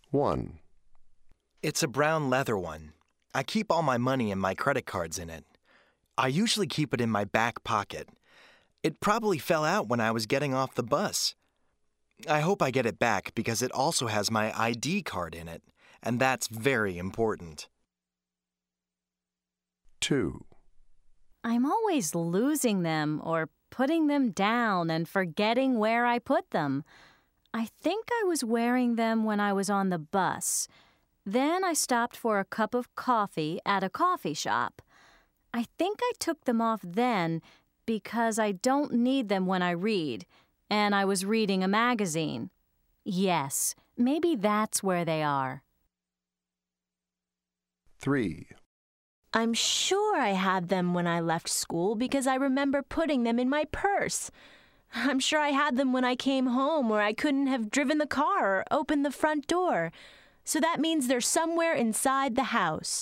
1, It's a brown leather one. I keep all my money and my credit cards in it. I usually keep it in my back pocket. It probably fell out when I was getting off the bus. I hope I get it back because it also has my ID card in it, and that's very important. 2, I'm always losing them or putting them down and forgetting where I put them. I think I was wearing them when I was on the bus. Then I stopped for a cup of coffee at a coffee shop. I think I took them off then because I don't need them when I read, and I was reading a magazine. Yes, maybe that's where they are. 3, I'm sure I had them when I left school because I remember putting them in my purse. I'm sure I had them when I came home or I couldn't have driven the car or opened the front door. So that means they're somewhere inside the house.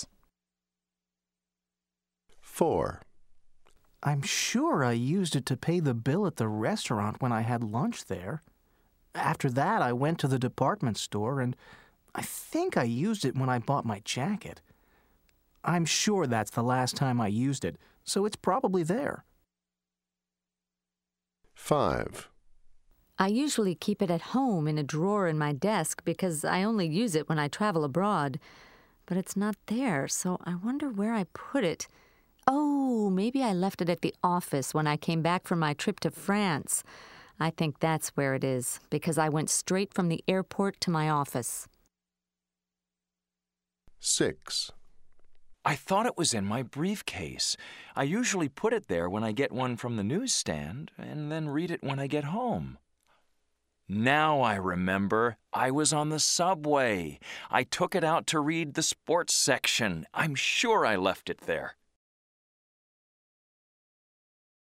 4, I'm sure I used it to pay the bill at the restaurant when I had lunch there. After that, I went to the department store, and I think I used it when I bought my jacket. I'm sure that's the last time I used it, so it's probably there. 5, I usually keep it at home in a drawer in my desk because I only use it when I travel abroad. But it's not there, so I wonder where I put it. Oh, maybe I left it at the office when I came back from my trip to France. I think that's where it is, because I went straight from the airport to my office. 6, I thought it was in my briefcase. I usually put it there when I get one from the newsstand and then read it when I get home. Now I remember. I was on the subway. I took it out to read the sports section. I'm sure I left it there.